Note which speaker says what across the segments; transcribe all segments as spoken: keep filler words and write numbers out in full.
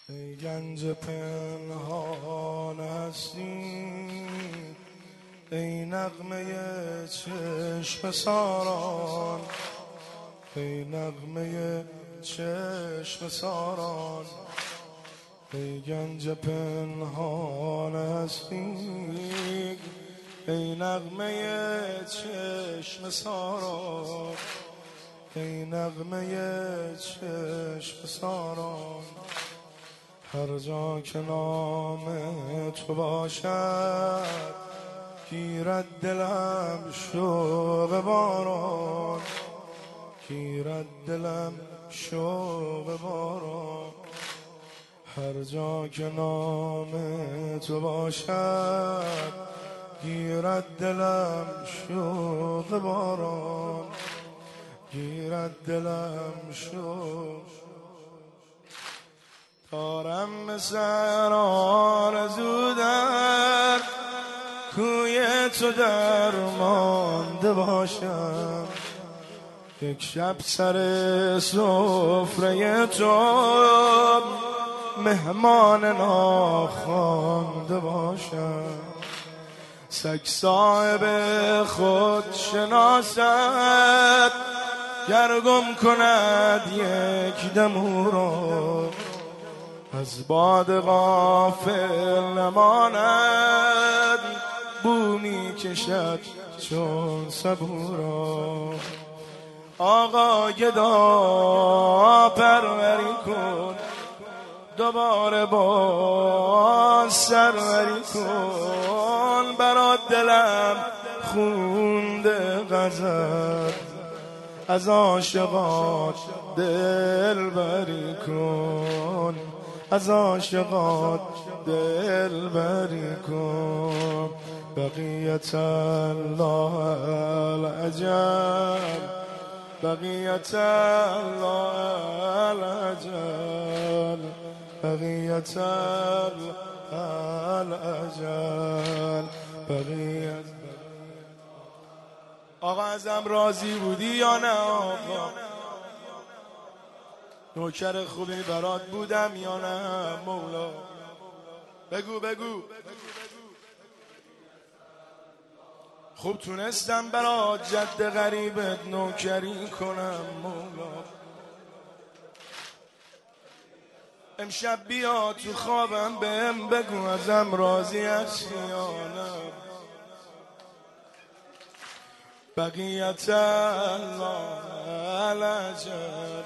Speaker 1: ای گنج پنهان هستی، ای نغمه چشم ساران، ای نغمه چشم ساران، ای گنج پنهان هستی، ای نغمه چشم ساران، ای نغمه چشم ساران. هر جا که نام تو باشد گیرد دلم شوق باران، گیرد دلم شوق باران. هر جا که نام تو باشد گیرد دلم شوق باران، گیرد دلم شوق. دارم مثل آرزو در کوی تو درمانده باشم، یک شب سر سفره تو مهمان ناخوانده باشم. سگ صاحب خود شناسد گر گم کند یک دم او را، از باد غافل نماند بو می کشد چون صبورا. آقا گدا پروری کن، دوباره باز سروری کن، برات دلم خونده غزل، از عاشقات دل بری کن، از عاشقات دل بری کن. بقیت الله العجب، بقیت الله العجب، بقیت العجب، بقیت. آقا ازم راضی بودی یا نه؟ آقا نوکر خوبی برات بودم یا نه مولا؟ بگو بگو. خوب تونستم برات جد غریبت نوکری کنم مولا. امشب بیا تو خوابم بهم بگو ازم راضی هستی یا نه؟ بقیت الله العجب.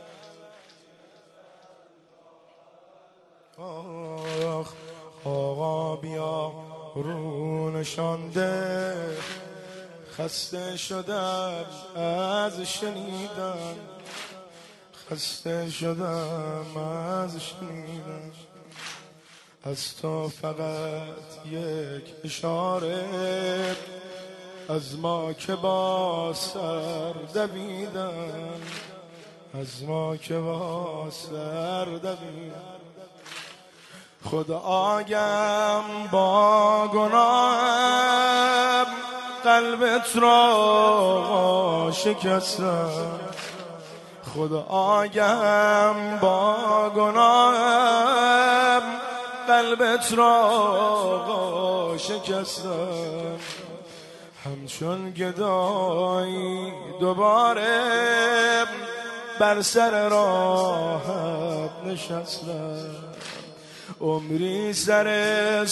Speaker 1: آخ آقا بیا رو نشانده، خسته شدم از شنیدن، خسته شدم از شنیدن. از تو فقط یک اشاره، از ما که با سر دویدن، از ما که با سر دویدن. خود آگم با گناهم قلبت را شکستم، خود آگم با گناهم قلبت را شکستم. همچون گدایی دوباره بر سر راحت نشستم، عمری سر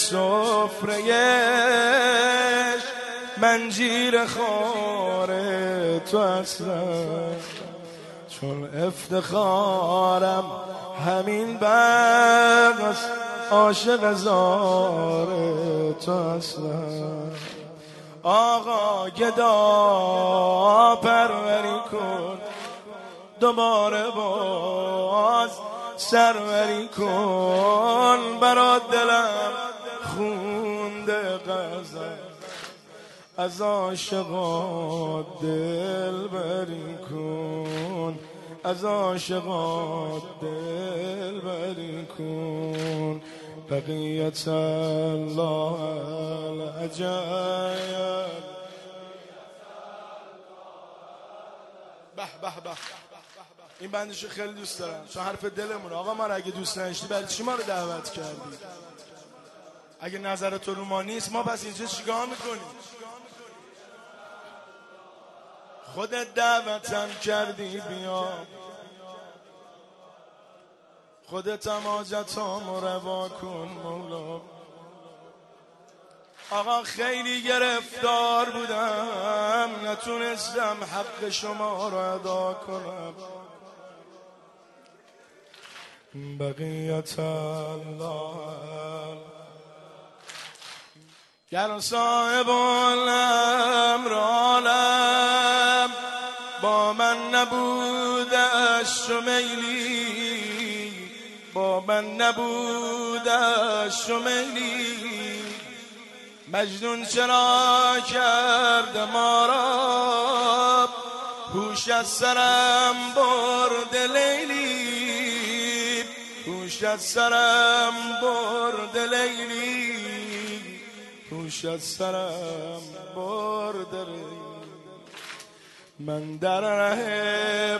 Speaker 1: سفره‌اش منجیر خار تو هستم، چون افتخارم همین بس عاشق زار تو هستم. آقا گدا پروری کن، دوباره باز سروری کن، برات دلم خونده غزل، از عاشقات دل بری کن، از عاشقات دل بری کن. بقیت الله العجب. به به به این بندشو خیلی دوست دارم چون حرف دلمونه. آقا ما رو اگه دوست نداشتی برای چی ما رو دعوت کردی؟ اگه نظر تو رو ما نیست ما پس اینجا چیکار میکنیم؟ خودت دعوتم کردی بیا، خودت هم حاجتامو روا کن مولا. آقا خیلی گرفتار بودم نتونستم حق شما رو ادا کنم. بقیت الله گر صاحب الامر عالم با من نبودش شمیلی، با من نبودش شمیلی. مجنون چرا کرد ما را هوش از سرم برد لیلی، هوش از سرم برد لیلی، هوش از سرم برد لیلی. من در ره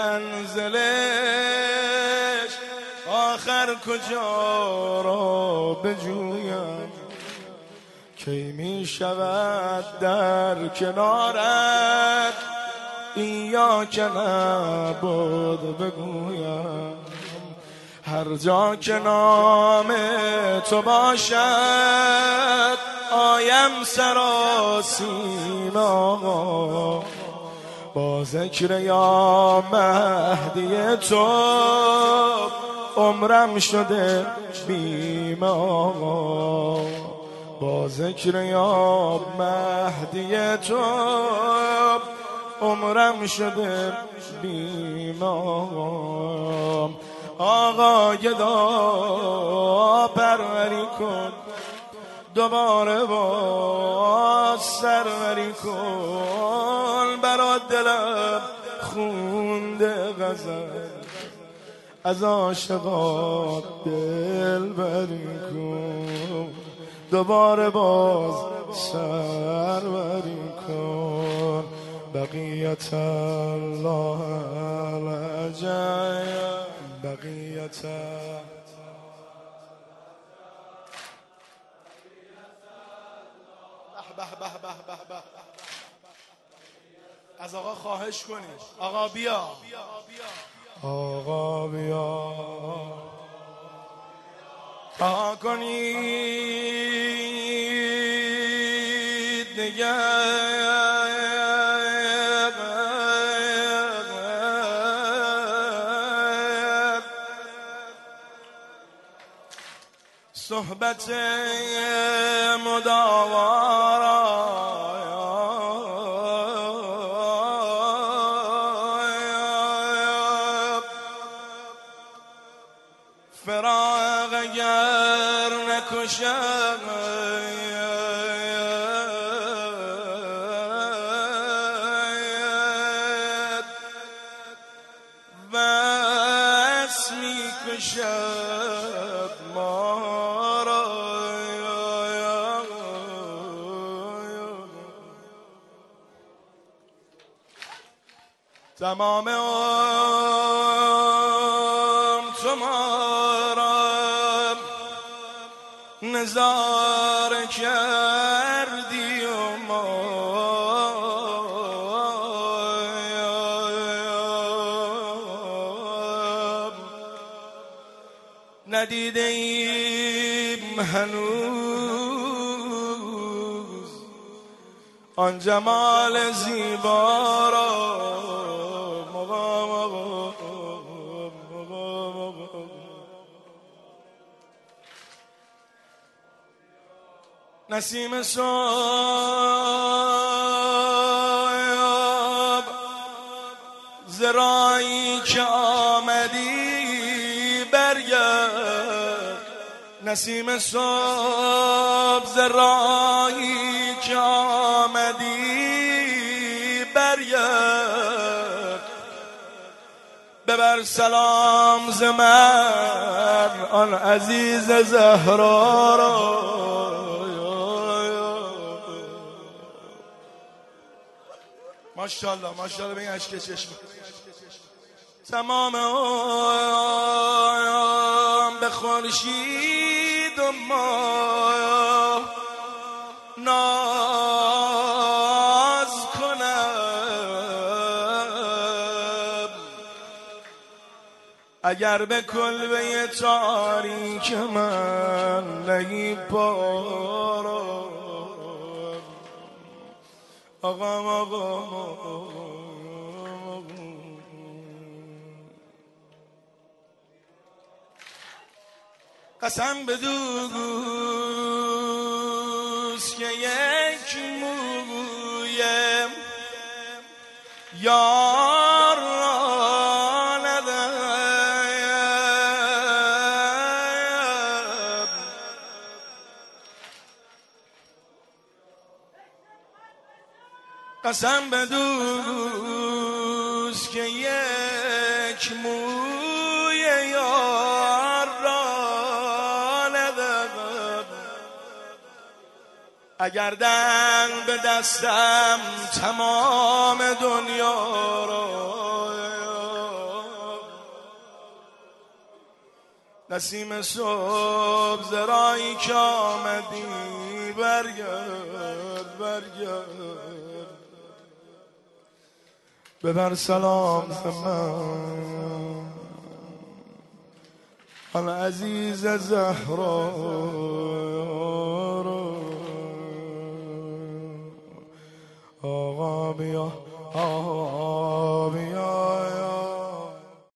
Speaker 1: منزلش آخر کجا را بجویم، کی می شود در کنارت این یا که نبود بگویم. هر جا که نام تو باشد آیم سراسیما، با ذکر یا مهدی تو عمرم شده بیما، با ذکر یا مهدی تو عمرم شده بیما. آقا گدا پروری کن دوباره با سروری کن، برا دلم خونده غزل از عاشقات دل بری کن، دوباره باز سروری کن. بقیت الله العجایب بقیت به به به به به. از آقا خواهش کنید آقا بیا، آقا بیا تا کنید نگه صحبت مداوارا فراق اگر نکشد بس میکشد ما را. تمام عمر تو ما را نظاره کردی و ما ندیده ایم هنوز آن جمال زیبا را. نسیم صبح زرایی که آمدی برگرد، نسیم صبح زرایی که آمدی برگرد. ببر سلام ز من آن عزیز زهرا را. ماشاءالله ماشاءالله به این اشک چشم تمام عمرم به خورشید و ماه ناز کنم، اگر به کلبه تاریک من نگی باران. آقام آقام قسم به دوست که یک موی یار را ندم، قسم به دوست که یک موی یار را ندم، اگر دن به دستم تمام دنیا را. نسیم صبح زرایی که آمدی برگرد برگرد، ببر سلام من آن عزیز زهرا را. آقا بیا آقا بیا